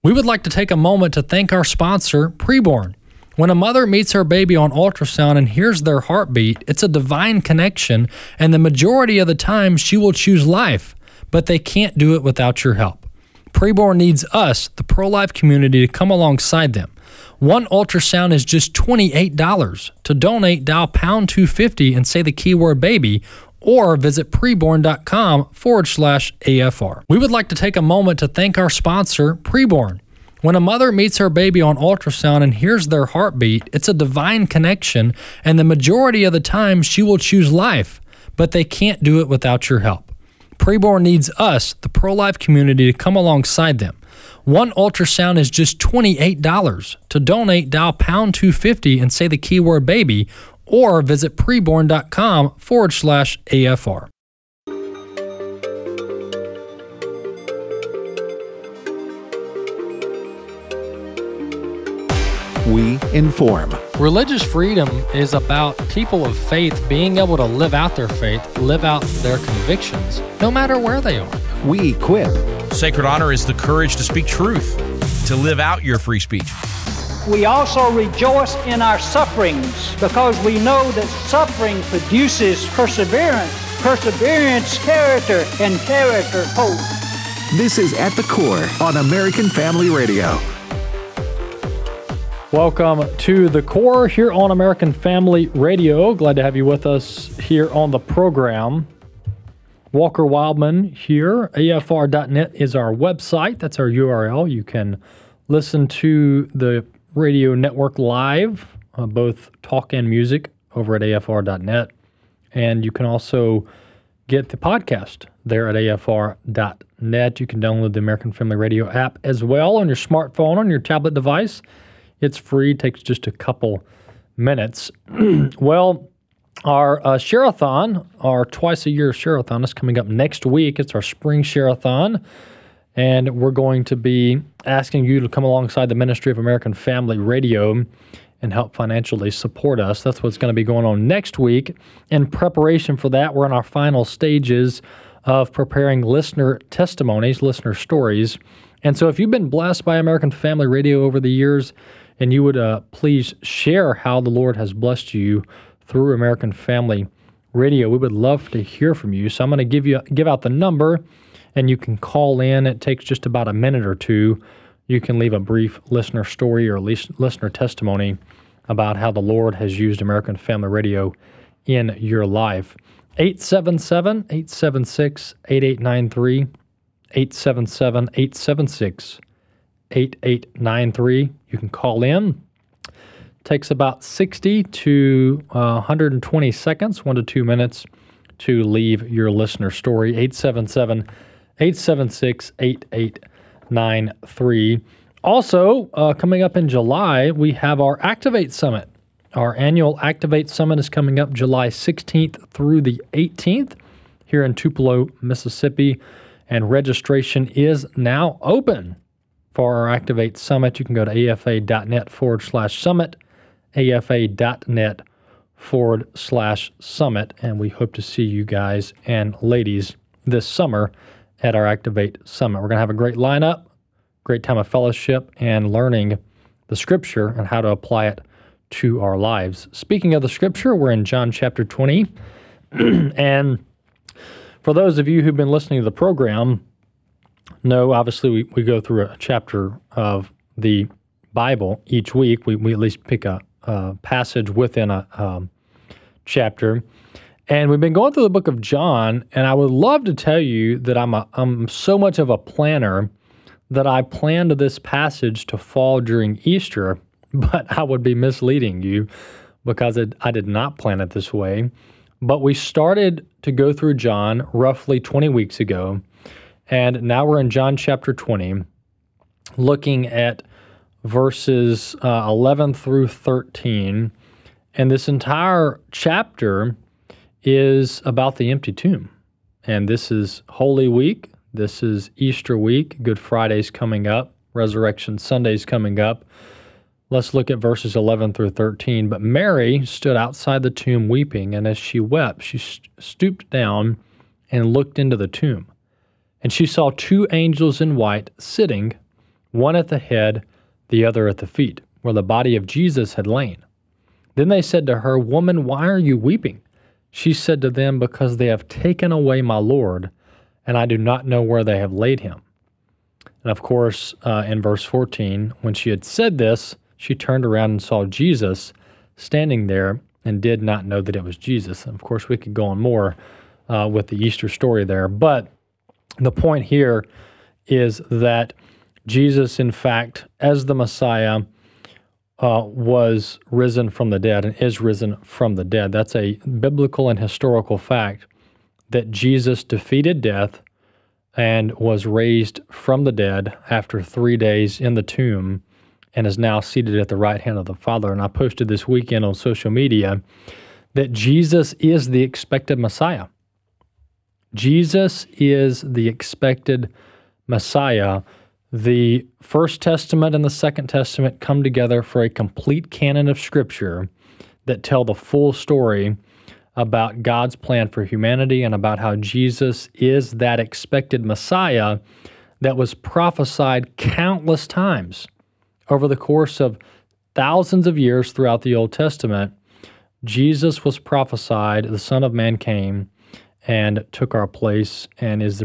We would like to take a moment to thank our sponsor, Preborn. When a mother meets her baby on ultrasound and hears their heartbeat, it's a divine connection, and the majority of the time she will choose life, but they can't do it without your help. Preborn needs us, the pro-life community, to come alongside them. One ultrasound is just $28. To donate, dial pound 250 and say the keyword baby, or visit preborn.com/AFR. We would like to take a moment to thank our sponsor, Preborn. When a mother meets her baby on ultrasound and hears their heartbeat, it's a divine connection, and the majority of the time she will choose life, but they can't do it without your help. Preborn needs us, the pro-life community, to come alongside them. One ultrasound is just $28. To donate, dial pound 250 and say the keyword baby, or visit preborn.com/AFR. We inform. Religious freedom is about people of faith being able to live out their faith, live out their convictions, no matter where they are. We equip. Sacred honor is the courage to speak truth, to live out your free speech. We also rejoice in our sufferings because we know that suffering produces perseverance, perseverance, character, and character, hope. This is At the Core on American Family Radio. Welcome to The Core here on American Family Radio. Glad to have you with us here on the program. Walker Wildman here. AFR.net is our website. That's our URL. You can listen to the radio network live, both talk and music, over at AFR.net. And you can also get the podcast there at AFR.net. You can download the American Family Radio app as well on your smartphone, on your tablet device. It's free, takes just a couple minutes. Well, our share-a-thon, our twice-a-year share-a-thon is coming up next week. It's our spring share-a-thon. And we're going to be asking you to come alongside the Ministry of American Family Radio and help financially support us. That's what's going to be going on next week. In preparation for that, we're in our final stages of preparing listener testimonies, listener stories. And so if you've been blessed by American Family Radio over the years, and you would please share how the Lord has blessed you through American Family Radio, we would love to hear from you. So I'm going to give out the number, and you can call in. It takes just about a minute or two. You can leave a brief listener story or listener testimony about how the Lord has used American Family Radio in your life. 877-876-8893, 877-876-8893. You can call in. Takes about 60 to 120 seconds, 1 to 2 minutes, to leave your listener story. 877-876-8893. Also, coming up in July, we have our Activate Summit. Our annual Activate Summit is coming up July 16th through the 18th here in Tupelo, Mississippi, and registration is now open for our Activate Summit. You can go to afa.net/summit, afa.net/summit, and we hope to see you guys and ladies this summer at our Activate Summit. We're going to have a great lineup, great time of fellowship, and learning the Scripture and how to apply it to our lives. Speaking of the Scripture, we're in John chapter 20, and for those of you who've been listening to the program, know obviously we go through a chapter of the Bible each week. We at least pick a passage within a chapter. And we've been going through the book of John, and I would love to tell you that I'm so much of a planner that I planned this passage to fall during Easter, but I would be misleading you because I did not plan it this way. But we started to go through John roughly 20 weeks ago, and now we're in John chapter 20, looking at verses 11 through 13. And this entire chapter is about the empty tomb. And this is Holy Week. This is Easter week. Good Friday's coming up. Resurrection Sunday's coming up. Let's look at verses 11 through 13. But Mary stood outside the tomb weeping, and as she wept, she stooped down and looked into the tomb. And she saw two angels in white sitting, one at the head, the other at the feet, where the body of Jesus had lain. Then they said to her, Woman, why are you weeping? She said to them, Because they have taken away my Lord, and I do not know where they have laid him. And of course, in verse 14, when she had said this, she turned around and saw Jesus standing there and did not know that it was Jesus. And of course, we could go on more with the Easter story there. But the point here is that Jesus, in fact, as the Messiah, was risen from the dead and is risen from the dead. That's a biblical and historical fact that Jesus defeated death and was raised from the dead after 3 days in the tomb and is now seated at the right hand of the Father. And I posted this weekend on social media that Jesus is the expected Messiah. Jesus is the expected Messiah. The First Testament and the Second Testament come together for a complete canon of Scripture that tell the full story about God's plan for humanity and about how Jesus is that expected Messiah that was prophesied countless times over the course of thousands of years throughout the Old Testament. Jesus was prophesied, the Son of Man came and took our place and is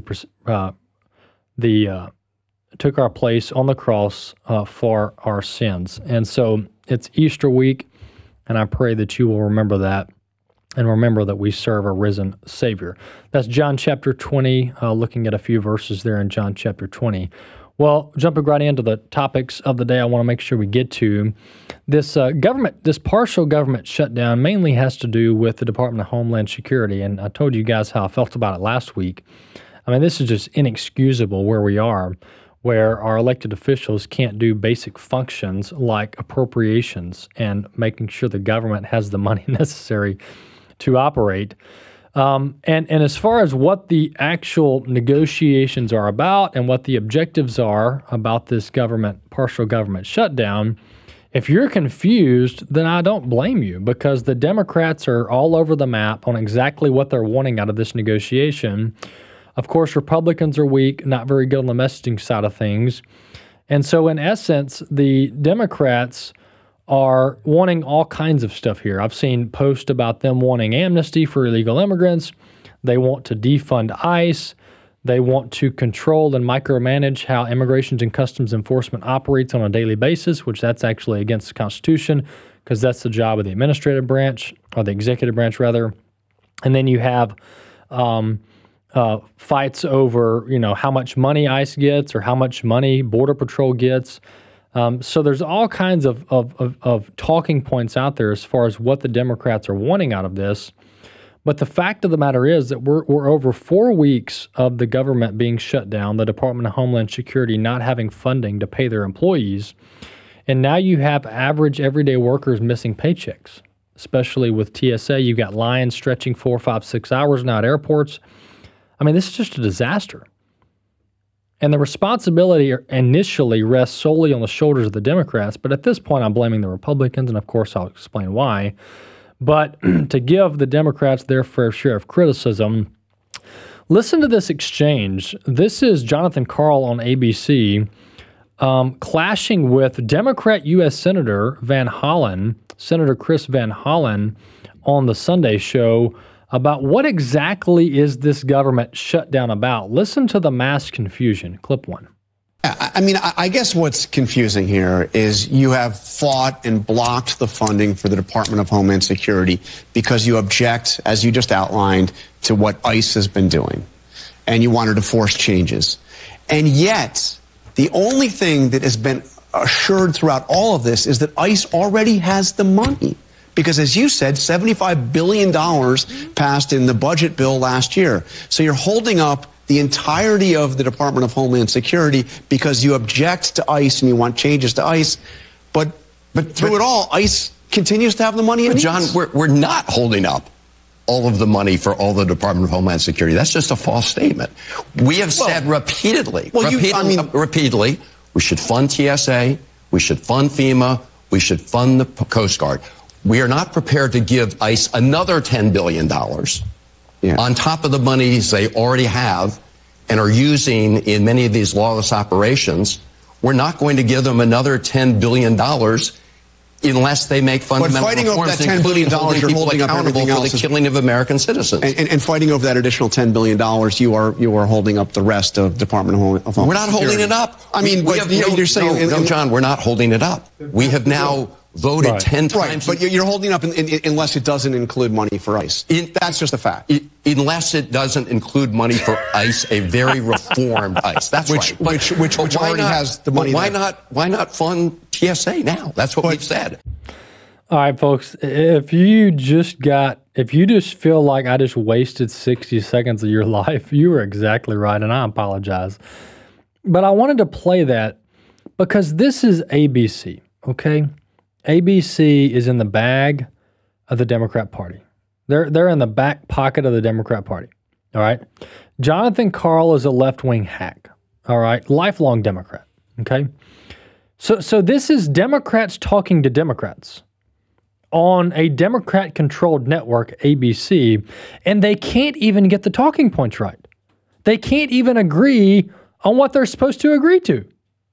took our place on the cross for our sins. And so it's Easter week, and I pray that you will remember that and remember that we serve a risen Savior. That's John chapter 20, looking at a few verses there in John chapter 20. Well, jumping right into the topics of the day, I want to make sure we get to this this partial government shutdown mainly has to do with the Department of Homeland Security. And I told you guys how I felt about it last week. I mean, this is just inexcusable where we are, where our elected officials can't do basic functions like appropriations and making sure the government has the money necessary to operate. And as far as what the actual negotiations are about and what the objectives are about this partial government shutdown, if you're confused, then I don't blame you, because the Democrats are all over the map on exactly what they're wanting out of this negotiation. Of course, Republicans are weak, not very good on the messaging side of things. And so in essence, the Democrats are wanting all kinds of stuff here. I've seen posts about them wanting amnesty for illegal immigrants. They want to defund ICE. They want to control and micromanage how Immigration and Customs Enforcement operates on a daily basis, which that's actually against the Constitution, because that's the job of the administrative branch, or the executive branch rather. And then you have fights over, how much money ICE gets or how much money Border Patrol gets. So there's all kinds of talking points out there as far as what the Democrats are wanting out of this. But the fact of the matter is that we're over 4 weeks of the government being shut down, the Department of Homeland Security not having funding to pay their employees. And now you have average everyday workers missing paychecks, especially with TSA. You've got lines stretching 4, 5, 6 hours now at airports. I mean, this is just a disaster. And the responsibility initially rests solely on the shoulders of the Democrats, but at this point I'm blaming the Republicans, and of course I'll explain why. But to give the Democrats their fair share of criticism, listen to this exchange. This is Jonathan Karl on ABC clashing with Democrat U.S. Senator Van Hollen, Senator Chris Van Hollen, on the Sunday show about what exactly is this government shutdown about. Listen to the mass confusion. Clip 1. I mean, I guess what's confusing here is you have fought and blocked the funding for the Department of Homeland Security because you object, as you just outlined, to what ICE has been doing. And you wanted to force changes. And yet, the only thing that has been assured throughout all of this is that ICE already has the money. Because as you said, $75 billion passed in the budget bill last year. So you're holding up the entirety of the Department of Homeland Security because you object to ICE and you want changes to ICE. But through it all, ICE continues to have the money it needs. John, we're not holding up all of the money for all the Department of Homeland Security. That's just a false statement. We have said repeatedly, repeatedly, we should fund TSA, we should fund FEMA, we should fund the Coast Guard. We are not prepared to give ICE another $10 billion on top of the monies they already have and are using in many of these lawless operations we're not going to give them another $10 billion unless they make fundamental fighting over reforms, that $10 billion, including you're holding up accountable everything for else the killing of American citizens. And fighting over that additional $10 billion, you are holding up the rest of Department of Homeland Security. We're not holding it up. I mean, you're saying... No, John, we're not holding it up. We have now voted 10 times. Right, but you're holding up unless it doesn't include money for ICE. That's just a fact. Unless it doesn't include money for ICE, a very reformed ICE. That's right. Which already has the money. Why not fund TSA now? That's what we've said. All right, folks, if you just feel like I just wasted 60 seconds of your life, you were exactly right, and I apologize. But I wanted to play that because this is ABC, okay? ABC is in the bag of the Democrat Party. They're in the back pocket of the Democrat Party, all right? Jonathan Karl is a left-wing hack, all right? Lifelong Democrat, okay? So this is Democrats talking to Democrats on a Democrat-controlled network, ABC, and they can't even get the talking points right. They can't even agree on what they're supposed to agree to.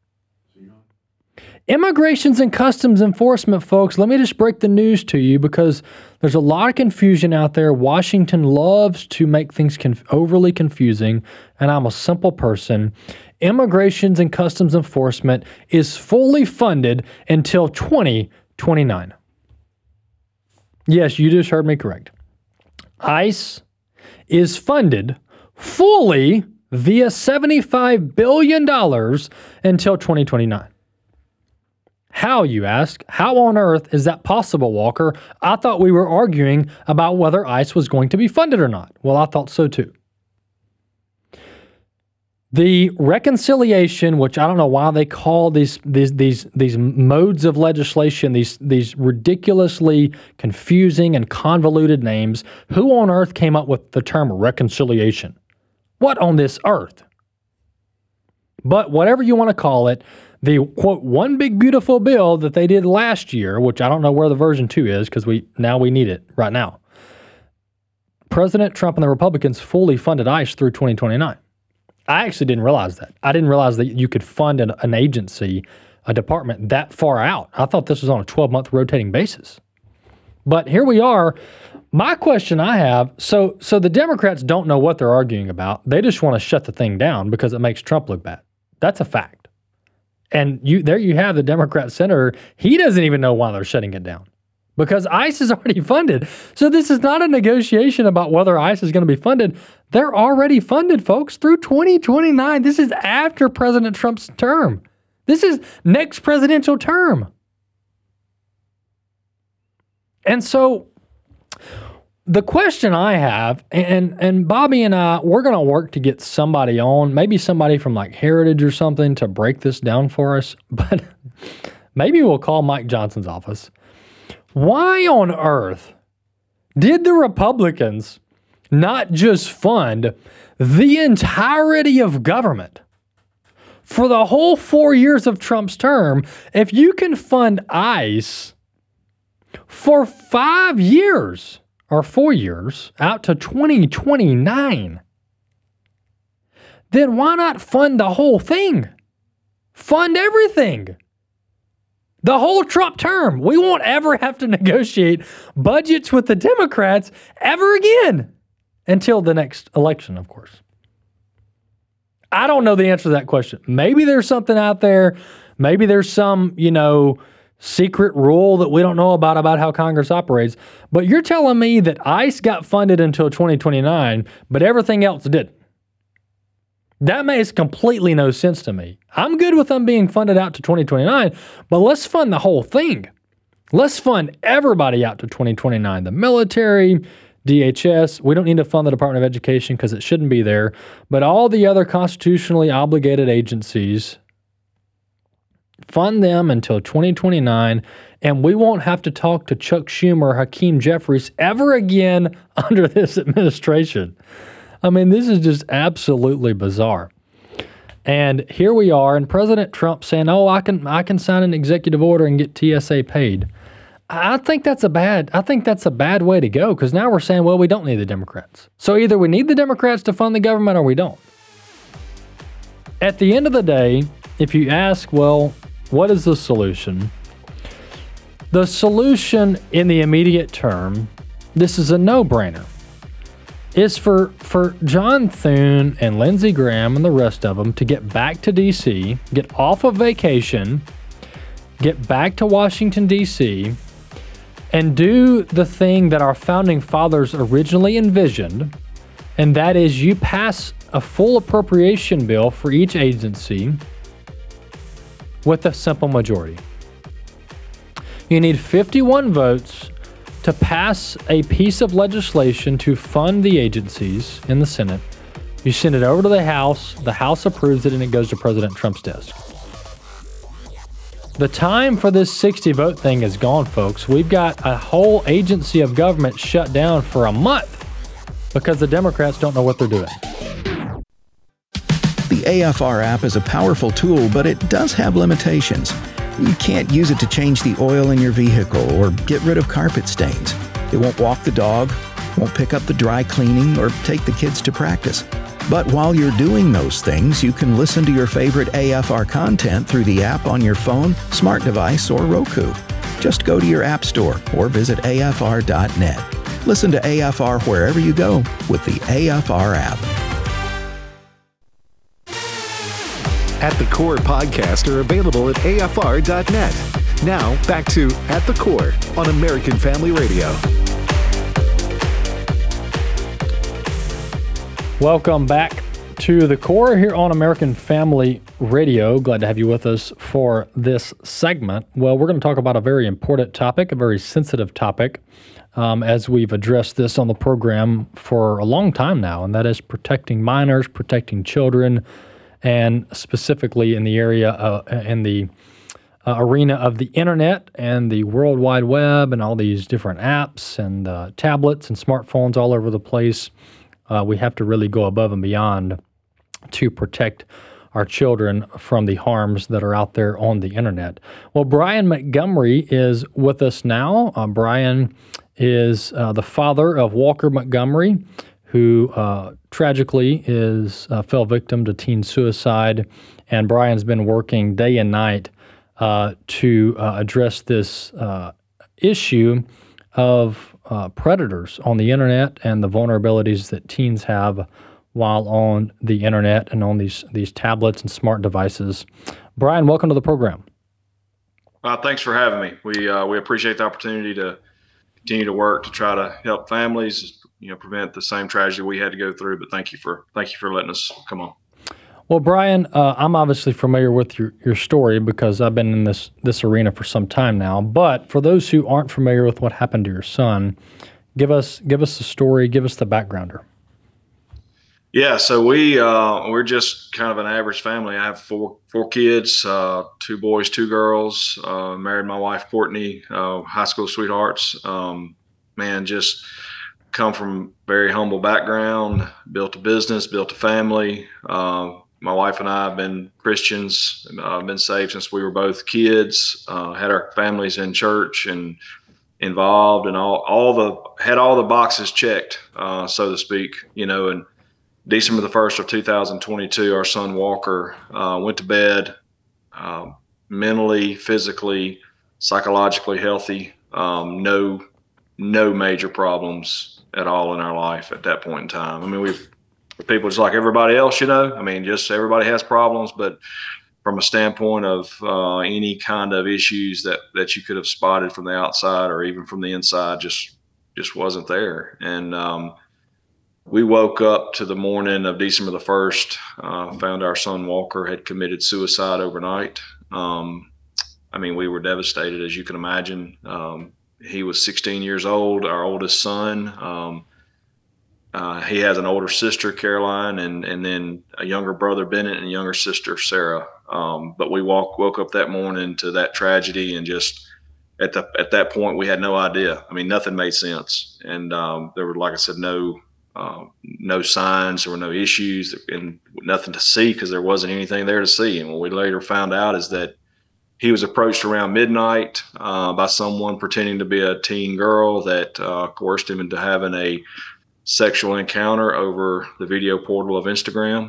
Immigrations and Customs Enforcement, folks, let me just break the news to you because there's a lot of confusion out there. Washington loves to make things overly confusing, and I'm a simple person. Immigrations and Customs Enforcement is fully funded until 2029. Yes, you just heard me correct. ICE is funded fully via $75 billion until 2029. How, you ask? How on earth is that possible, Walker? I thought we were arguing about whether ICE was going to be funded or not. Well, I thought so too. The reconciliation, which I don't know why they call these modes of legislation, these ridiculously confusing and convoluted names. Who on earth came up with the term reconciliation? What on this earth? But whatever you want to call it, the quote one big beautiful bill that they did last year, which I don't know where the version 2 is because we need it right now. President Trump and the Republicans fully funded ICE through 2029. I actually didn't realize that. I didn't realize that you could fund an agency, a department that far out. I thought this was on a 12-month rotating basis. But here we are. My question I have, so the Democrats don't know what they're arguing about. They just want to shut the thing down because it makes Trump look bad. That's a fact. And there you have the Democrat senator. He doesn't even know why they're shutting it down because ICE is already funded. So this is not a negotiation about whether ICE is going to be funded. They're already funded, folks, through 2029. This is after President Trump's term. This is next presidential term. And so the question I have, and Bobby and I, we're going to work to get somebody on, maybe somebody from like Heritage or something to break this down for us, but maybe we'll call Mike Johnson's office. Why on earth did the Republicans not just fund the entirety of government for the whole 4 years of Trump's term? If you can fund ICE for 5 years or 4 years out to 2029, then why not fund the whole thing? Fund everything. The whole Trump term. We won't ever have to negotiate budgets with the Democrats ever again until the next election, of course. I don't know the answer to that question. Maybe there's something out there. Maybe there's some, secret rule that we don't know about how Congress operates. But you're telling me that ICE got funded until 2029, but everything else didn't. That makes completely no sense to me. I'm good with them being funded out to 2029, but let's fund the whole thing. Let's fund everybody out to 2029. The military, DHS, we don't need to fund the Department of Education because it shouldn't be there, but all the other constitutionally obligated agencies, fund them until 2029, and we won't have to talk to Chuck Schumer or Hakeem Jeffries ever again under this administration. I mean, this is just absolutely bizarre. And here we are, and President Trump saying, "Oh, I can sign an executive order and get TSA paid." I think that's a bad way to go, because now we're saying, well, we don't need the Democrats. So either we need the Democrats to fund the government or we don't. At the end of the day, if you ask, well, what is the solution? The solution in the immediate term, this is a no-brainer, is for John Thune and Lindsey Graham and the rest of them to get back to D.C., get off of vacation, get back to Washington, D.C., and do the thing that our founding fathers originally envisioned, and that is you pass a full appropriation bill for each agency with a simple majority. You need 51 votes to pass a piece of legislation to fund the agencies in the Senate. You send it over to the House approves it, and it goes to President Trump's desk. The time for this 60-vote thing is gone, folks. We've got a whole agency of government shut down for a month because the Democrats don't know what they're doing. The AFR app is a powerful tool, but it does have limitations. You can't use it to change the oil in your vehicle or get rid of carpet stains. It won't walk the dog, won't pick up the dry cleaning, or take the kids to practice. But while you're doing those things, you can listen to your favorite AFR content through the app on your phone, smart device, or Roku. Just go to your app store or visit afr.net. Listen to AFR wherever you go with the AFR app. At the Core podcasts are available at afr.net. Now, back to At the Core on American Family Radio. Welcome back to The Core here on American Family Radio. Glad to have you with us for this segment. Well, we're going to talk about a very important topic, a very sensitive topic, as we've addressed this on the program for a long time now, and that is protecting minors, protecting children, and specifically in the area, in the arena of the internet and the World Wide Web and all these different apps and tablets and smartphones all over the place. We have to really go above and beyond to protect our children from the harms that are out there on the internet. Well, Brian Montgomery is with us now. Brian is the father of Walker Montgomery, who tragically fell victim to teen suicide. And Brian's been working day and night to address this issue of predators on the internet and the vulnerabilities that teens have while on the internet and on these tablets and smart devices. Brian, welcome to the program. Thanks for having me. We appreciate the opportunity to continue to work to try to help families, prevent the same tragedy we had to go through. But thank you for letting us come on. Well, Brian, I'm obviously familiar with your story because I've been in this arena for some time now. But for those who aren't familiar with what happened to your son, give us the story, give us the backgrounder. Yeah, so we're just kind of an average family. I have four kids, 2 boys, 2 girls. Married my wife Courtney, high school sweethearts. Just come from very humble background. Built a business, built a family. My wife and I have been Christians, been saved since we were both kids, had our families in church and involved, and had all the boxes checked, so to speak, and December the 1st of 2022, our son Walker went to bed, mentally, physically, psychologically healthy, no major problems at all in our life at that point in time. I mean, people just like everybody else, just everybody has problems, but from a standpoint of any kind of issues that you could have spotted from the outside or even from the inside, just wasn't there. And we woke up to the morning of December the 1st, found our son Walker had committed suicide overnight. We were devastated, as you can imagine. He was 16 years old, our oldest son. He has an older sister, Caroline, and then a younger brother, Bennett, and a younger sister, Sarah. But we woke up that morning to that tragedy, and just at that point, we had no idea. Nothing made sense. And there were, like I said, no signs, there were no issues, and nothing to see because there wasn't anything there to see. And what we later found out is that he was approached around midnight by someone pretending to be a teen girl that coerced him into having a sexual encounter over the video portal of Instagram.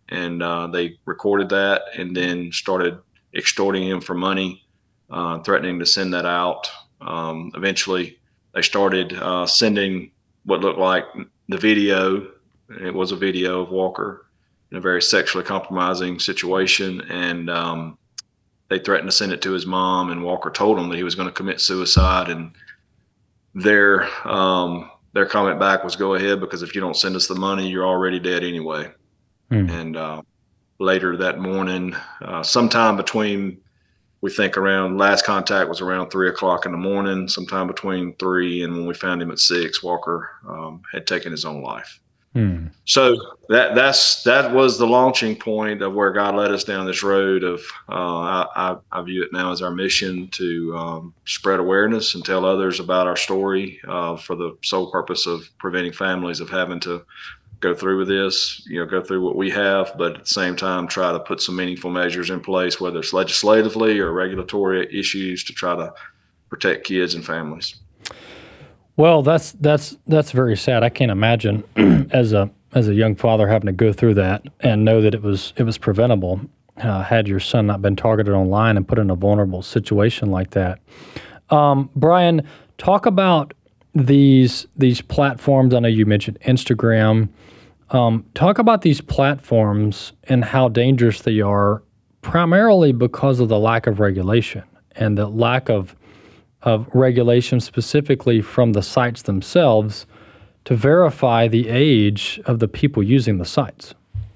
and they recorded that and then started extorting him for money, threatening to send that out. Eventually, they started sending what looked like the video. It was a video of Walker in a very sexually compromising situation, and they threatened to send it to his mom, and Walker told him that he was going to commit suicide, and their comment back was, go ahead, because if you don't send us the money, you're already dead anyway. And later that morning, sometime between, we think around, last contact was around 3:00 in the morning, sometime between 3 and when we found him at 6, Walker had taken his own life. So that was the launching point of where God led us down this road of, I view it now as our mission to spread awareness and tell others about our story for the sole purpose of preventing families of having to go through with this, go through what we have, but at the same time, try to put some meaningful measures in place, whether it's legislatively or regulatory issues, to try to protect kids and families. Well, that's very sad. I can't imagine as a young father having to go through that and know that it was preventable had your son not been targeted online and put in a vulnerable situation like that. Brian, talk about these platforms. I know you mentioned Instagram. Talk about these platforms and how dangerous they are, primarily because of the lack of regulation and the lack of regulation specifically from the sites themselves to verify the age of the people using the sites.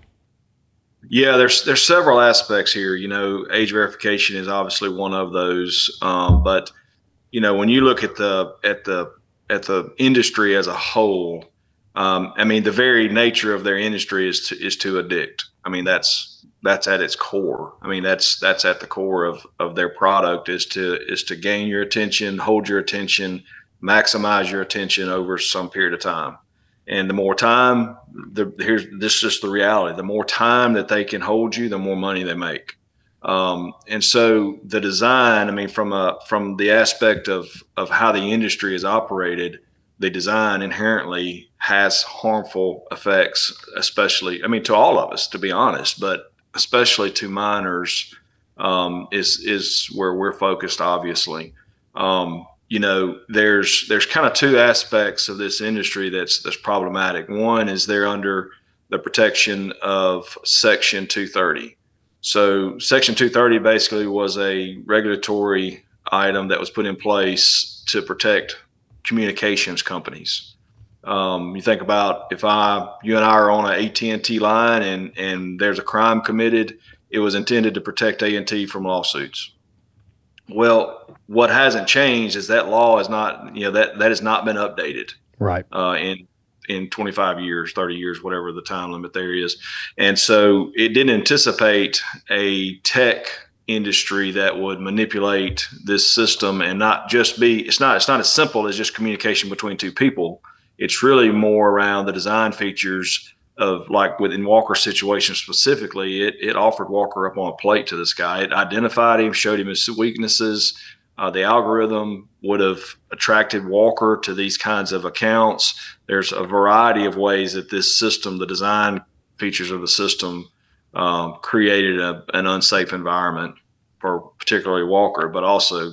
Yeah, there's several aspects here. Age verification is obviously one of those. But when you look at the industry as a whole, the very nature of their industry is to addict. That's at its core. That's at the core of their product is to gain your attention, hold your attention, maximize your attention over some period of time. And the more time, this is just the reality. The more time that they can hold you, the more money they make. And so the design, from the aspect of how the industry is operated, the design inherently has harmful effects, especially, to all of us, to be honest, but especially to minors, is where we're focused, obviously. There's kind of two aspects of this industry that's problematic. One is they're under the protection of Section 230. So Section 230 basically was a regulatory item that was put in place to protect communications companies. You think about if you and I are on an AT&T line and there's a crime committed, it was intended to protect AT&T from lawsuits. Well, what hasn't changed is that law is not, that has not been updated. Right. In 25 years, 30 years, whatever the time limit there is. And so it didn't anticipate a tech industry that would manipulate this system and not just it's not as simple as just communication between two people. It's really more around the design features of, like within Walker's situation specifically, it offered Walker up on a plate to this guy. It identified him, showed him his weaknesses. The algorithm would have attracted Walker to these kinds of accounts. There's a variety of ways that this system, the design features of the system, created an unsafe environment for particularly Walker, but also,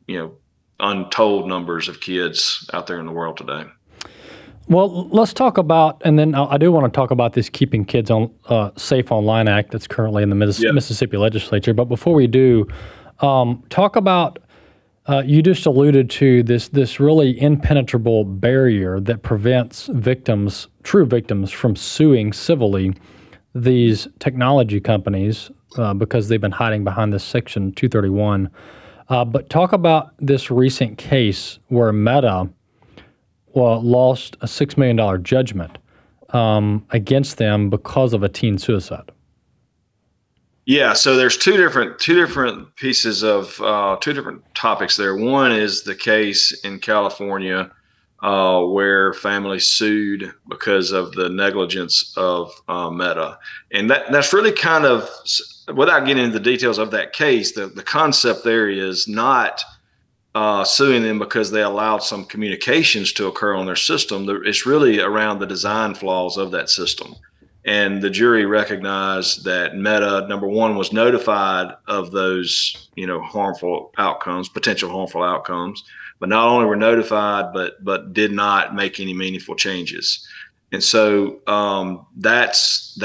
untold numbers of kids out there in the world today. Well, let's talk about, and then I do want to talk about this Keeping Kids Safe Online Act that's currently in the Mississippi legislature. But before we do, talk about, you just alluded to this really impenetrable barrier that prevents true victims, from suing civilly these technology companies because they've been hiding behind this Section 231. But talk about this recent case where Meta lost a $6 million judgment against them because of a teen suicide. Yeah, so there's two different pieces of two different topics there. One is the case in California where families sued because of the negligence of Meta, and that's really kind of, without getting into the details of that case, the concept there is not suing them because they allowed some communications to occur on their system. It's really around the design flaws of that system. And the jury recognized that Meta, number one, was notified of those, harmful outcomes, potential harmful outcomes, but not only were notified, but did not make any meaningful changes. And so that's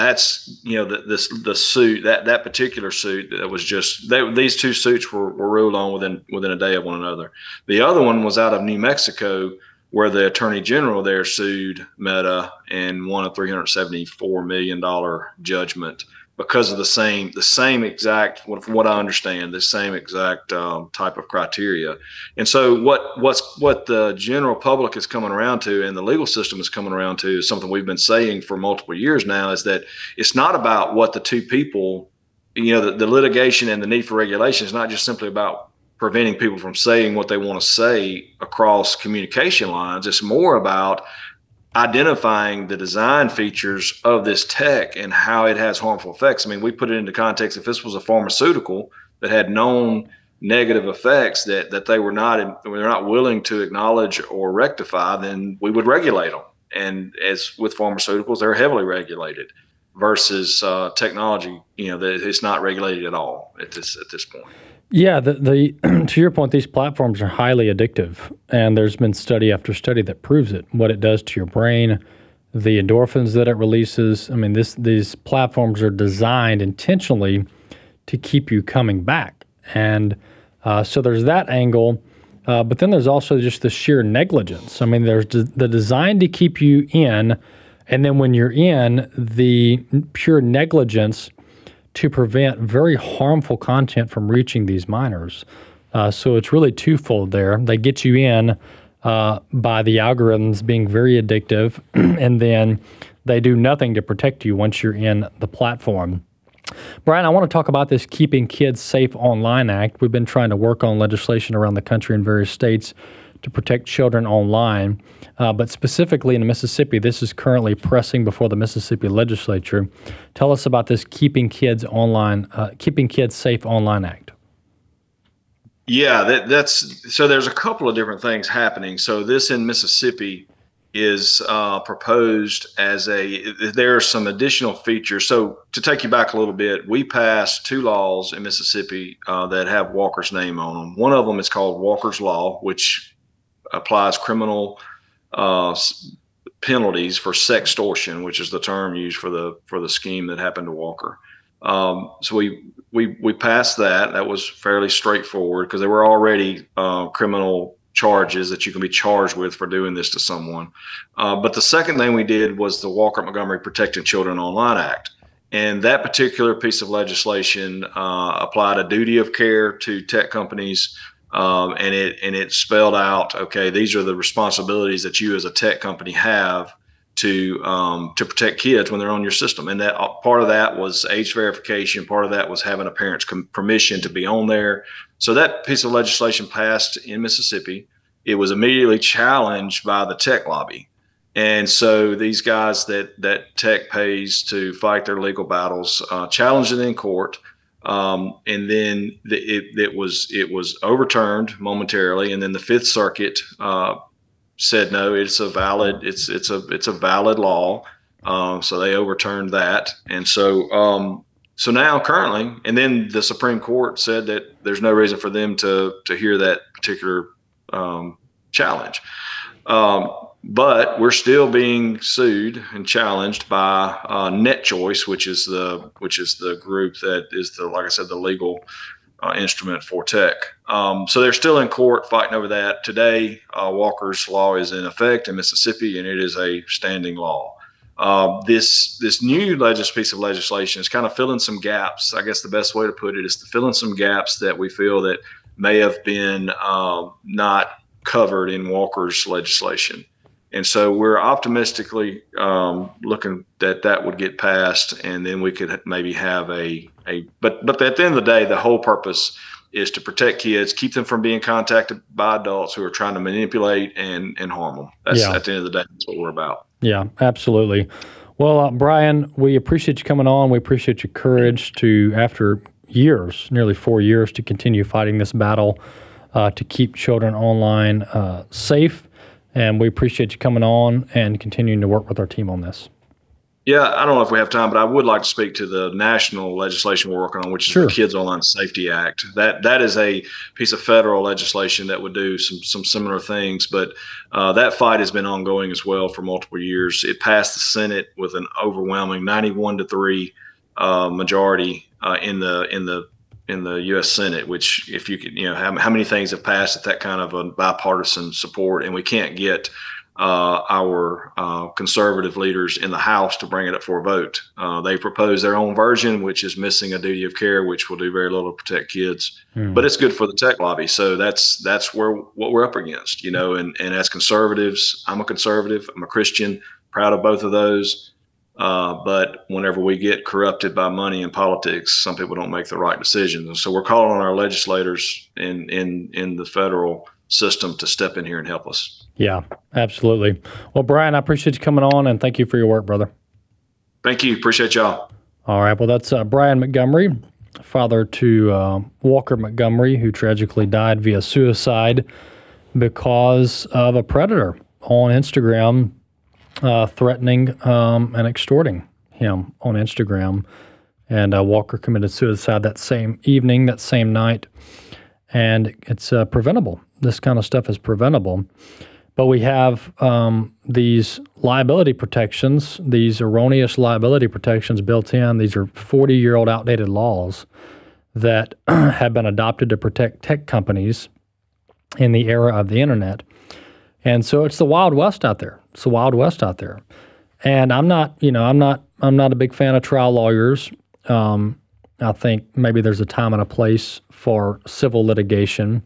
the suit, that particular suit that was these two suits were ruled on within a day of one another. The other one was out of New Mexico, where the attorney general there sued Meta and won a $374 million judgment because of the same exact, from what I understand, the same exact type of criteria. And so what the general public is coming around to, and the legal system is coming around to, is something we've been saying for multiple years now, is that it's not about what the two people, the litigation and the need for regulation is not just simply about preventing people from saying what they want to say across communication lines. It's more about identifying the design features of this tech and how it has harmful effects. I mean, we put it into context. If this was a pharmaceutical that had known negative effects that they were not willing to acknowledge or rectify, then we would regulate them. And as with pharmaceuticals, they're heavily regulated versus technology, that it's not regulated at all at this point. Yeah, the to your point, these platforms are highly addictive, and there's been study after study that proves it. What it does to your brain, the endorphins that it releases. I mean, these platforms are designed intentionally to keep you coming back, and so there's that angle. But then there's also just the sheer negligence. I mean, there's the design to keep you in, and then when you're in, the pure negligence to prevent very harmful content from reaching these minors. So it's really twofold there. They get you in by the algorithms being very addictive, and then they do nothing to protect you once you're in the platform. Brian, I want to talk about this Keeping Kids Safe Online Act. We've been trying to work on legislation around the country in various states to protect children online. But specifically in Mississippi, this is currently pressing before the Mississippi legislature. Tell us about this Keeping Kids Safe Online Act. Yeah, so there's a couple of different things happening. So this in Mississippi is proposed there are some additional features. So to take you back a little bit, we passed two laws in Mississippi that have Walker's name on them. One of them is called Walker's Law, which applies criminal penalties for sextortion, which is the term used for the scheme that happened to Walker. So we passed that. That was fairly straightforward because there were already criminal charges that you can be charged with for doing this to someone. But the second thing we did was the Walker-Montgomery Protecting Children Online Act. And that particular piece of legislation applied a duty of care to tech companies. And it spelled out, okay, these are the responsibilities that you as a tech company have to protect kids when they're on your system. And that part of that was age verification. Part of that was having a parent's permission to be on there. So that piece of legislation passed in Mississippi. It was immediately challenged by the tech lobby. And so these guys that tech pays to fight their legal battles challenged it in court. And then it was overturned momentarily, and then the Fifth Circuit said no, it's a valid law. So they overturned that, and so now currently, and then the Supreme Court said that there's no reason for them to hear that particular challenge. But we're still being sued and challenged by NetChoice, which is the group that is like I said, the legal instrument for tech. So they're still in court fighting over that. Today, Walker's Law is in effect in Mississippi, and it is a standing law. This new piece of legislation is kind of filling some gaps. I guess the best way to put it is to fill in some gaps that we feel that may have been not covered in Walker's legislation. And so we're optimistically looking that would get passed, and then we could maybe have but at the end of the day, the whole purpose is to protect kids, keep them from being contacted by adults who are trying to manipulate and harm them. That's at the end of the day, that's what we're about. Yeah, absolutely. Well, Brian, we appreciate you coming on. We appreciate your courage to, after years, nearly 4 years, to continue fighting this battle to keep children online safe. And we appreciate you coming on and continuing to work with our team on this. Yeah, I don't know if we have time, but I would like to speak to the national legislation we're working on, which is the Kids Online Safety Act. That is a piece of federal legislation that would do some similar things, but that fight has been ongoing as well for multiple years. It passed the Senate with an overwhelming 91-3 majority in the U.S. Senate. Which, if you could, how many things have passed at that kind of a bipartisan support, and we can't get our conservative leaders in the House to bring it up for a vote. They proposed their own version, which is missing a duty of care, which will do very little to protect kids. But it's good for the tech lobby. So that's what we're up against, and as conservatives, I'm a conservative, I'm a Christian, proud of both of those. But whenever we get corrupted by money and politics, some people don't make the right decisions. And so we're calling on our legislators in the federal system to step in here and help us. Yeah, absolutely. Well, Brian, I appreciate you coming on, and thank you for your work, brother. Thank you. Appreciate y'all. All right. Well, that's Brian Montgomery, father to Walker Montgomery, who tragically died via suicide because of a predator on Instagram threatening and extorting him on Instagram. And Walker committed suicide that same evening, that same night. And it's preventable. This kind of stuff is preventable. But we have these liability protections, these erroneous liability protections built in. These are 40-year-old outdated laws that have been adopted to protect tech companies in the era of the internet. And so it's the Wild West out there. It's the Wild West out there. And I'm not a big fan of trial lawyers. I think maybe there's a time and a place for civil litigation.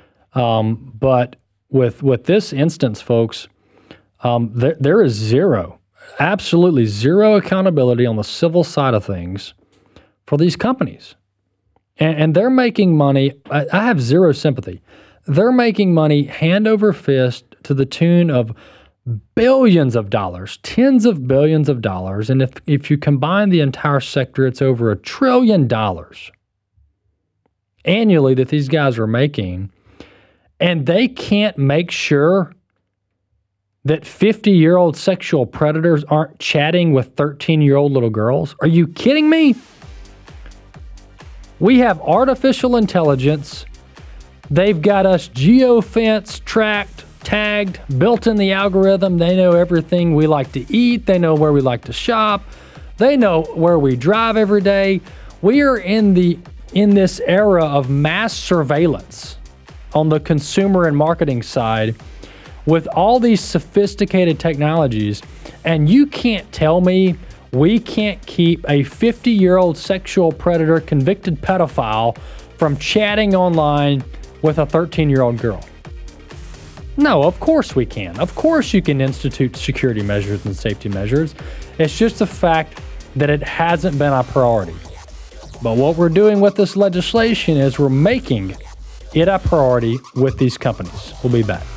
But with this instance, folks, there is absolutely zero accountability on the civil side of things for these companies. And they're making money. I have zero sympathy. They're making money hand over fist to the tune of billions of dollars, tens of billions of dollars. And if you combine the entire sector, it's over $1 trillion annually that these guys are making. And they can't make sure that 50-year-old sexual predators aren't chatting with 13-year-old little girls? Are you kidding me? We have artificial intelligence. They've got us geofenced, tracked, tagged, built in the algorithm. They know everything we like to eat. They know where we like to shop. They know where we drive every day. We are in this era of mass surveillance on the consumer and marketing side with all these sophisticated technologies. And you can't tell me we can't keep a 50-year-old sexual predator, convicted pedophile, from chatting online with a 13-year-old girl. No, of course we can. Of course you can institute security measures and safety measures. It's just the fact that it hasn't been a priority. But what we're doing with this legislation is we're making it a priority with these companies. We'll be back.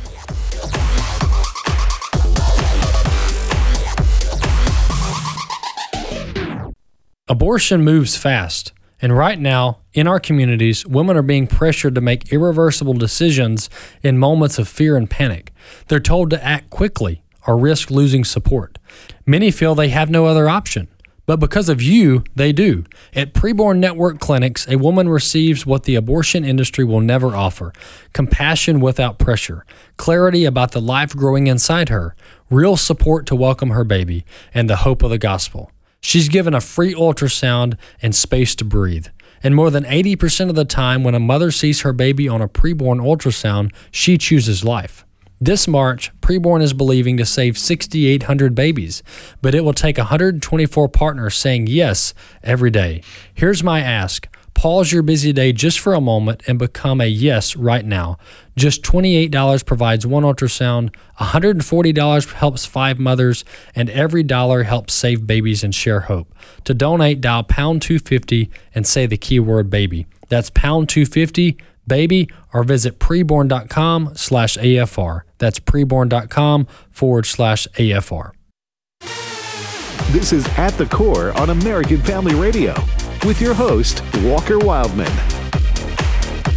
Abortion moves fast, and right now, in our communities, women are being pressured to make irreversible decisions in moments of fear and panic. They're told to act quickly or risk losing support. Many feel they have no other option, but because of you, they do. At Preborn Network Clinics, a woman receives what the abortion industry will never offer: compassion without pressure, clarity about the life growing inside her, real support to welcome her baby, and the hope of the gospel. She's given a free ultrasound and space to breathe. And more than 80% of the time when a mother sees her baby on a preborn ultrasound, she chooses life. This March, Preborn is believing to save 6,800 babies, but it will take 124 partners saying yes every day. Here's my ask. Pause your busy day just for a moment and become a yes right now. Just $28 provides one ultrasound, $140 helps 5 mothers, and every dollar helps save babies and share hope. To donate, dial pound 250 and say the keyword baby. That's pound 250 baby, or visit preborn.com/AFR. That's preborn.com/AFR. This is At the Core on American Family Radio with your host, Walker Wildman.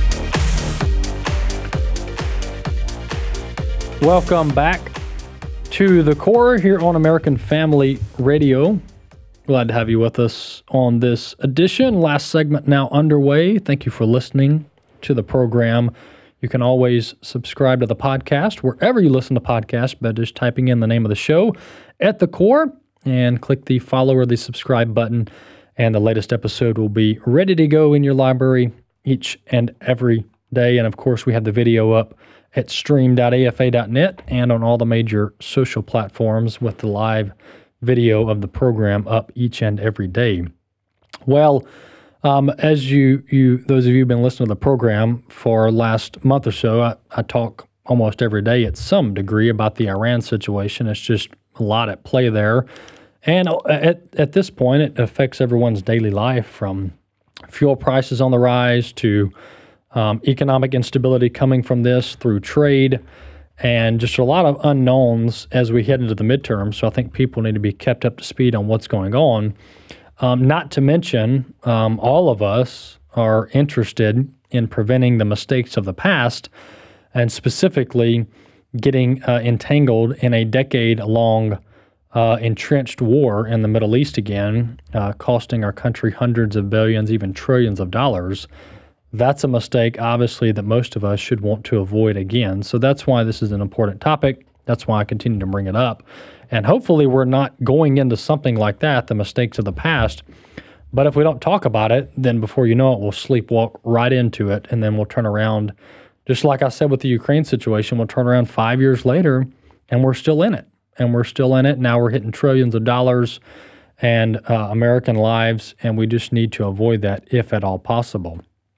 Welcome back to The Core here on American Family Radio. Glad to have you with us on this edition. Last segment now underway. Thank you for listening to the program. You can always subscribe to the podcast wherever you listen to podcasts by just typing in the name of the show at The Core and click the follow or the subscribe button, and the latest episode will be ready to go in your library each and every day. And of course, we have the video up at stream.afa.net and on all the major social platforms with the live video of the program up each and every day. Well, as you those of you who've been listening to the program for last month or so, I talk almost every day at some degree about the Iran situation. It's just a lot at play there. And at this point, it affects everyone's daily life, from fuel prices on the rise to economic instability coming from this, through trade, and just a lot of unknowns as we head into the midterms. So I think people need to be kept up to speed on what's going on. Not to mention, all of us are interested in preventing the mistakes of the past, and specifically getting entangled in a decade-long entrenched war in the Middle East again, costing our country hundreds of billions, even trillions of dollars. That's a mistake, obviously, that most of us should want to avoid again. So that's why this is an important topic. That's why I continue to bring it up. And hopefully we're not going into something like that, the mistakes of the past. But if we don't talk about it, then before you know it, we'll sleepwalk right into it, and then we'll turn around, just like I said with the Ukraine situation, we'll turn around 5 years later, and we're still in it. And we're still in it. Now we're hitting trillions of dollars and American lives, and we just need to avoid that if at all possible.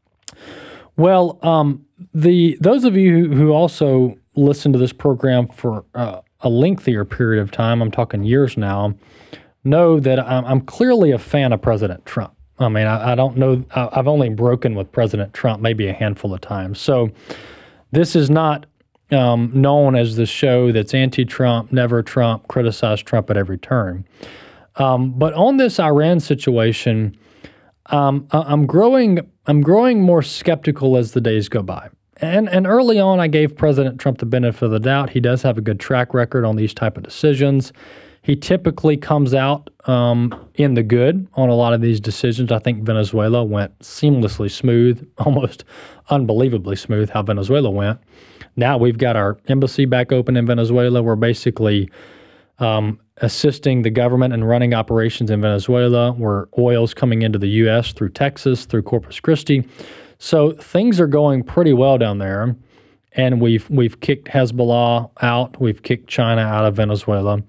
Well, those of you who also listen to this program for a lengthier period of time, I'm talking years now, know that I'm clearly a fan of President Trump. I mean, I don't know, I've only broken with President Trump maybe a handful of times. So this is not known as the show that's anti-Trump, never Trump, criticize Trump at every turn. But on this Iran situation, I'm growing more skeptical as the days go by. And early on, I gave President Trump the benefit of the doubt. He does have a good track record on these type of decisions. He typically comes out in the good on a lot of these decisions. I think Venezuela went seamlessly smooth, almost unbelievably smooth how Venezuela went. Now we've got our embassy back open in Venezuela. We're basically assisting the government in running operations in Venezuela, where oil's coming into the U.S. through Texas, through Corpus Christi. So things are going pretty well down there, and we've kicked Hezbollah out. We've kicked China out of Venezuela.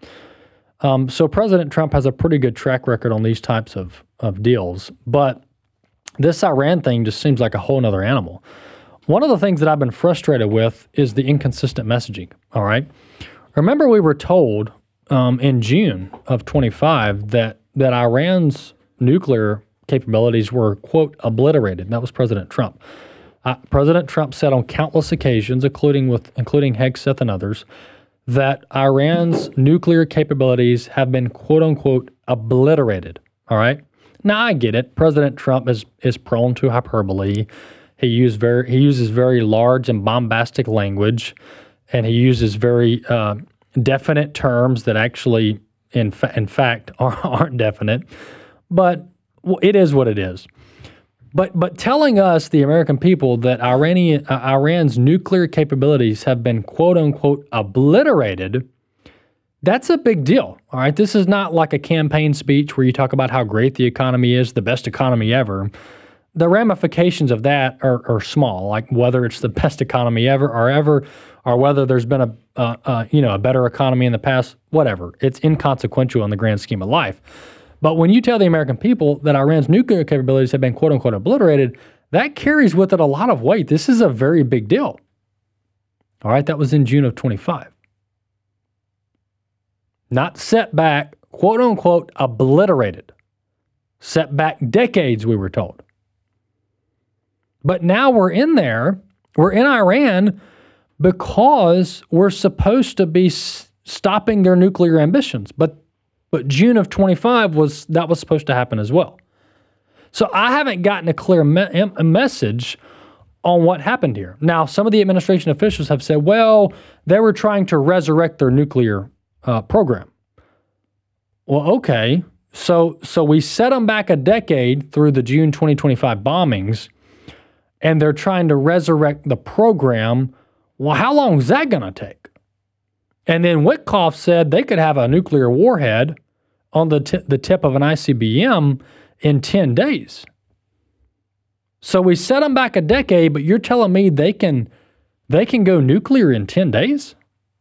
So President Trump has a pretty good track record on these types of deals. But this Iran thing just seems like a whole other animal. One of the things that I've been frustrated with is the inconsistent messaging, all right? Remember, we were told in June of 25 that Iran's nuclear capabilities were, quote, obliterated. That was President Trump. President Trump said on countless occasions, including Hegseth and others, that Iran's nuclear capabilities have been, quote unquote, obliterated. All right. Now I get it. President Trump is prone to hyperbole. He uses very large and bombastic language, and he uses very definite terms that actually, in fact, aren't definite. But it is what it is. But telling us, the American people, that Iran's nuclear capabilities have been, quote unquote, obliterated, that's a big deal. All right. This is not like a campaign speech where you talk about how great the economy is, the best economy ever. The ramifications of that are small, like whether it's the best economy ever, or whether there's been a better economy in the past, whatever. It's inconsequential in the grand scheme of life. But when you tell the American people that Iran's nuclear capabilities have been, quote unquote, obliterated, that carries with it a lot of weight. This is a very big deal. All right, that was in June of 25. Not set back, quote unquote, obliterated. Set back decades, we were told. But now we're in Iran because we're supposed to be stopping their nuclear ambitions. But June of 25 was supposed to happen as well. So I haven't gotten a clear message on what happened here. Now, some of the administration officials have said, well, they were trying to resurrect their nuclear program. Well, okay. So we set them back a decade through the June 2025 bombings, and they're trying to resurrect the program. Well, how long is that going to take? And then Witkoff said they could have a nuclear warhead on the tip of an ICBM in 10 days. So we set them back a decade, but you're telling me they can go nuclear in 10 days?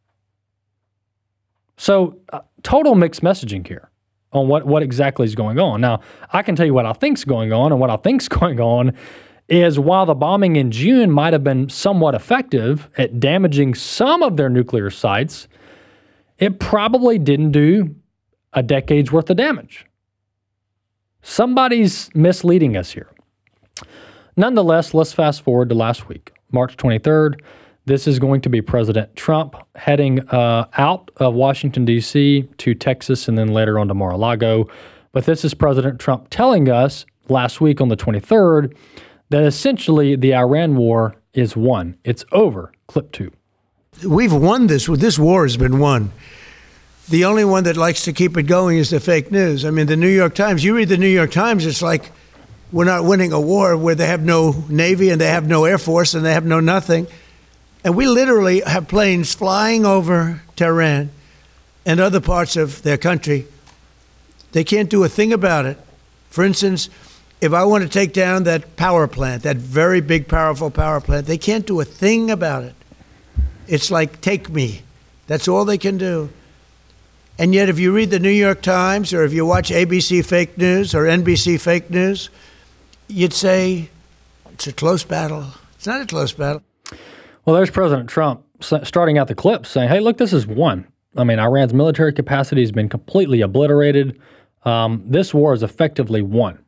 So total mixed messaging here on what exactly is going on. Now, I can tell you what I think's going on, and what I think's going on is while the bombing in June might have been somewhat effective at damaging some of their nuclear sites, it probably didn't do a decade's worth of damage. Somebody's misleading us here. Nonetheless, let's fast forward to last week, March 23rd. This is going to be President Trump heading out of Washington, D.C. to Texas and then later on to Mar-a-Lago. But this is President Trump telling us last week on the 23rd that essentially the Iran war is won. It's over. Clip 2. We've won this. This war has been won. The only one that likes to keep it going is the fake news. I mean, the New York Times, you read the New York Times, it's like we're not winning a war where they have no Navy and they have no Air Force and they have no nothing. And we literally have planes flying over Tehran and other parts of their country. They can't do a thing about it. For instance, if I want to take down that power plant, that very big, powerful power plant, they can't do a thing about it. It's like, take me. That's all they can do. And yet, if you read the New York Times or if you watch ABC fake news or NBC fake news, you'd say it's a close battle. It's not a close battle. Well, there's President Trump starting out the clip saying, hey, look, this is won. I mean, Iran's military capacity has been completely obliterated. This war is effectively won.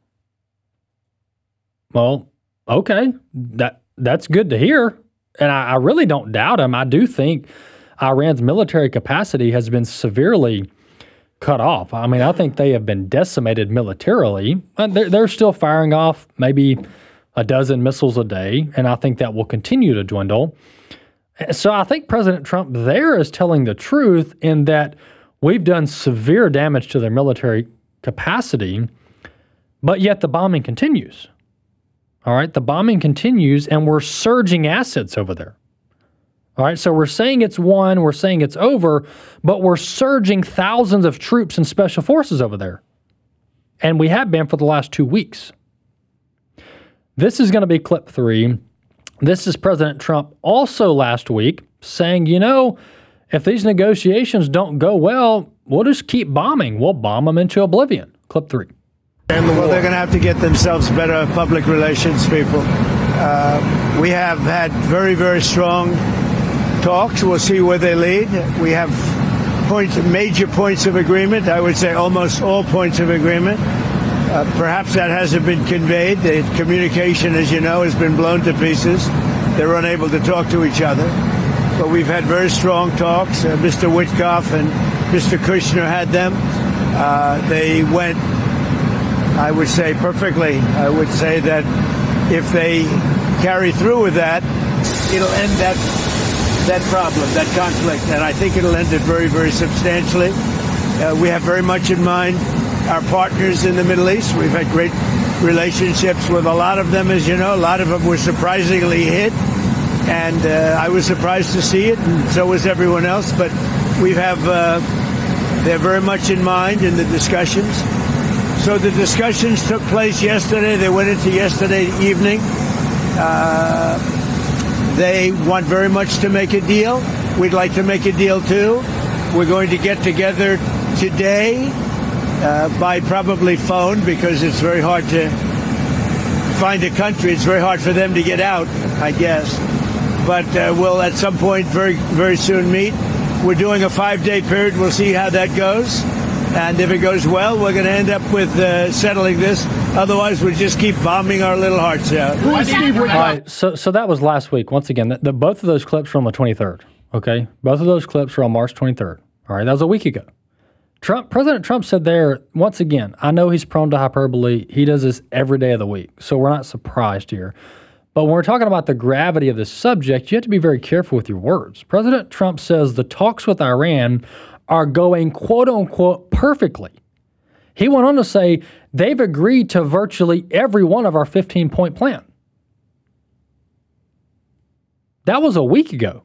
Well, okay, that's good to hear. And I really don't doubt him. I do think Iran's military capacity has been severely cut off. I mean, I think they have been decimated militarily. They're still firing off maybe a dozen missiles a day, and I think that will continue to dwindle. So I think President Trump there is telling the truth in that we've done severe damage to their military capacity, but yet the bombing continues. All right, the bombing continues, and we're surging assets over there. All right, so we're saying it's won, we're saying it's over, but we're surging thousands of troops and special forces over there. And we have been for the last 2 weeks. This is going to be clip 3. This is President Trump also last week saying, you know, if these negotiations don't go well, we'll just keep bombing. We'll bomb them into oblivion. Clip 3. Well, they're going to have to get themselves better public relations people. We have had very, very strong talks. We'll see where they lead. We have major points of agreement. I would say almost all points of agreement. Perhaps that hasn't been conveyed. The communication, as you know, has been blown to pieces. They're unable to talk to each other. But we've had very strong talks. Mr. Witkoff and Mr. Kushner had them. They went, I would say, perfectly. I would say that if they carry through with that, it'll end that problem, that conflict. And I think it'll end it very, very substantially. We have very much in mind our partners in the Middle East. We've had great relationships with a lot of them, as you know. A lot of them were surprisingly hit, and I was surprised to see it, and so was everyone else. But we have, they're very much in mind in the discussions. So the discussions took place yesterday. They went into yesterday evening. They want very much to make a deal. We'd like to make a deal, too. We're going to get together today by probably phone because it's very hard to find a country. It's very hard for them to get out, I guess. But we'll at some point very, very soon meet. We're doing a 5-day period. We'll see how that goes. And if it goes well, we're going to end up with settling this. Otherwise, we'll just keep bombing our little hearts out. All right, so that was last week. Once again, both of those clips were on the 23rd, okay? Both of those clips were on March 23rd. All right, that was a week ago. President Trump said there, once again, I know he's prone to hyperbole. He does this every day of the week, so we're not surprised here. But when we're talking about the gravity of this subject, you have to be very careful with your words. President Trump says the talks with Iran are going quote unquote perfectly. He went on to say they've agreed to virtually every one of our 15-point plan. That was a week ago.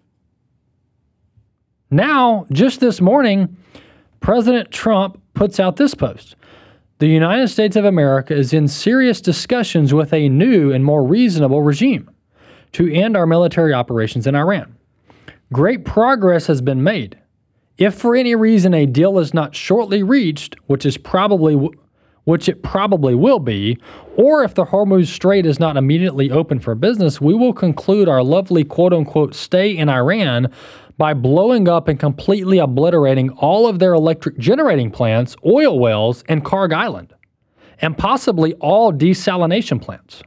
Now, just this morning, President Trump puts out this post. The United States of America is in serious discussions with a new and more reasonable regime to end our military operations in Iran. Great progress has been made. If for any reason a deal is not shortly reached, which it probably will be, or if the Hormuz Strait is not immediately open for business, we will conclude our lovely quote-unquote stay in Iran by blowing up and completely obliterating all of their electric generating plants, oil wells, and Karg Island, and possibly all desalination plants,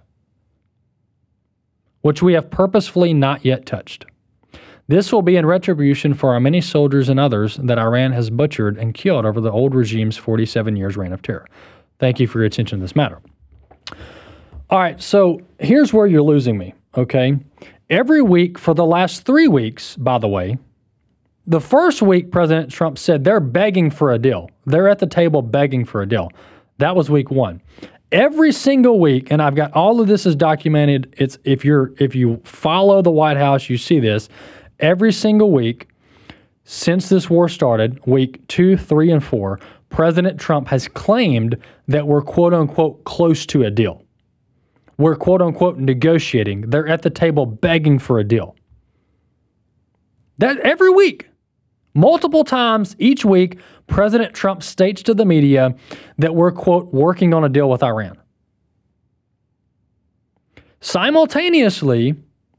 which we have purposefully not yet touched. This will be in retribution for our many soldiers and others that Iran has butchered and killed over the old regime's 47 years reign of terror. Thank you for your attention to this matter. All right, so here's where you're losing me, okay? Every week for the last 3 weeks, by the way, the first week President Trump said they're begging for a deal. They're at the table begging for a deal. That was week 1. Every single week, and I've got all of this is documented. It's if you follow the White House, you see this. Every single week since this war started, week 2, 3, and 4, President Trump has claimed that we're quote-unquote close to a deal. We're quote-unquote negotiating. They're at the table begging for a deal. That every week, multiple times each week, President Trump states to the media that we're, quote, working on a deal with Iran. Simultaneously,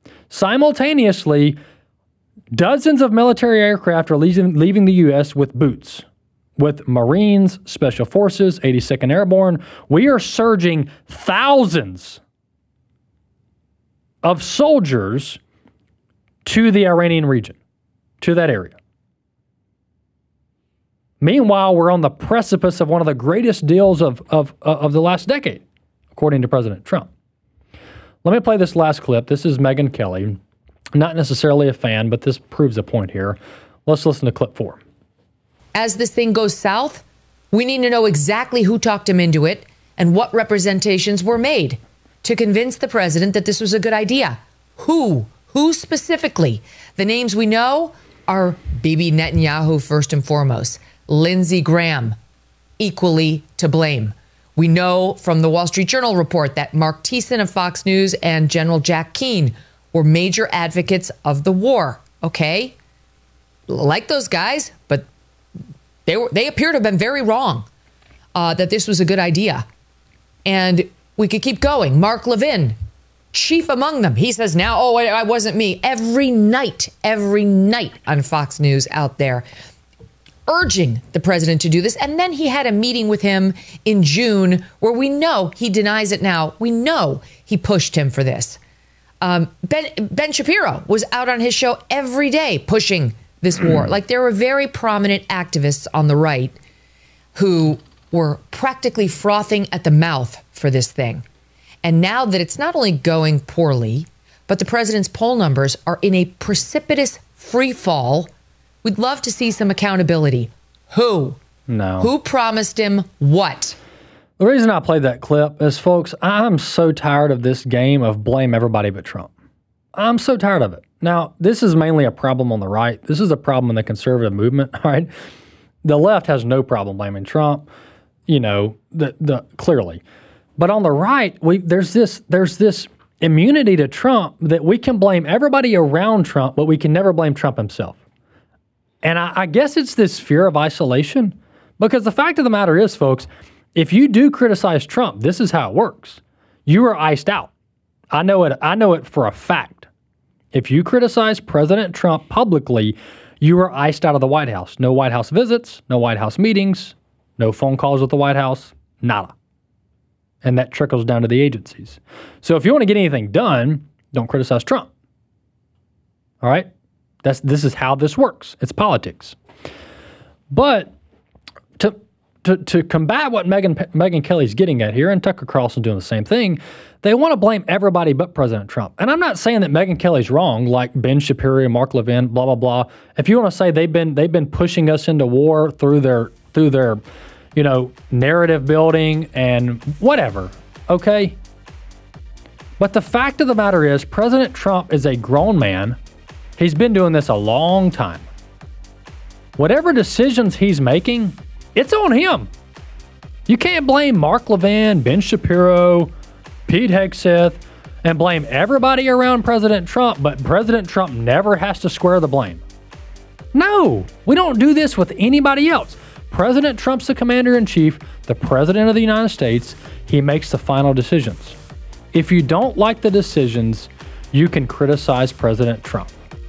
dozens of military aircraft are leaving the U.S. with boots, with Marines, Special Forces, 82nd Airborne. We are surging thousands of soldiers to the Iranian region, to that area. Meanwhile, we're on the precipice of one of the greatest deals of the last decade, according to President Trump. Let me play this last clip. This is Megyn Kelly. Not necessarily a fan, but this proves a point here. Let's listen to clip 4. As this thing goes south, we need to know exactly who talked him into it and what representations were made to convince the president that this was a good idea. Who? Who specifically? The names we know are Bibi Netanyahu first and foremost. Lindsey Graham, equally to blame. We know from the Wall Street Journal report that Mark Thiessen of Fox News and General Jack Keane were major advocates of the war, okay? Like those guys, but they appear to have been very wrong that this was a good idea. And we could keep going. Mark Levin, chief among them. He says now, oh, it wasn't me. Every night on Fox News out there, urging the president to do this. And then he had a meeting with him in June where we know he denies it now. We know he pushed him for this. Ben Shapiro was out on his show every day pushing this war. Like, there were very prominent activists on the right who were practically frothing at the mouth for this thing. And now that it's not only going poorly, but the president's poll numbers are in a precipitous free fall, we'd love to see some accountability. Who? No. Who promised him what? The reason I played that clip is, folks, I'm so tired of this game of blame everybody but Trump. I'm so tired of it. Now, this is mainly a problem on the right. This is a problem in the conservative movement, all right? The left has no problem blaming Trump, you know, clearly. But on the right, there's this immunity to Trump that we can blame everybody around Trump, but we can never blame Trump himself. And I guess it's this fear of isolation, because the fact of the matter is, folks, if you do criticize Trump, this is how it works. You are iced out. I know it for a fact. If you criticize President Trump publicly, you are iced out of the White House. No White House visits, no White House meetings, no phone calls with the White House, nada. And that trickles down to the agencies. So if you want to get anything done, don't criticize Trump. All right? This is how this works. It's politics. But to combat what Megyn Kelly's getting at here, and Tucker Carlson doing the same thing, they want to blame everybody but President Trump. And I'm not saying that Megyn Kelly's wrong, like Ben Shapiro, Mark Levin, blah blah blah. If you want to say they've been pushing us into war through their narrative building and whatever, okay. But the fact of the matter is, President Trump is a grown man. He's been doing this a long time. Whatever decisions he's making, it's on him. You can't blame Mark Levin, Ben Shapiro, Pete Hegseth, and blame everybody around President Trump, but President Trump never has to square the blame. No, we don't do this with anybody else. President Trump's the commander-in-chief, the president of the United States. He makes the final decisions. If you don't like the decisions, you can criticize President Trump.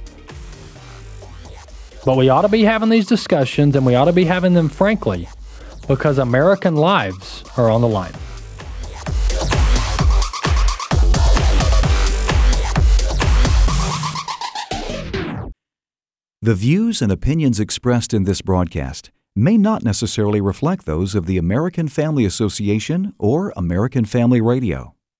But we ought to be having these discussions, and we ought to be having them frankly, because American lives are on the line. The views and opinions expressed in this broadcast may not necessarily reflect those of the American Family Association or American Family Radio.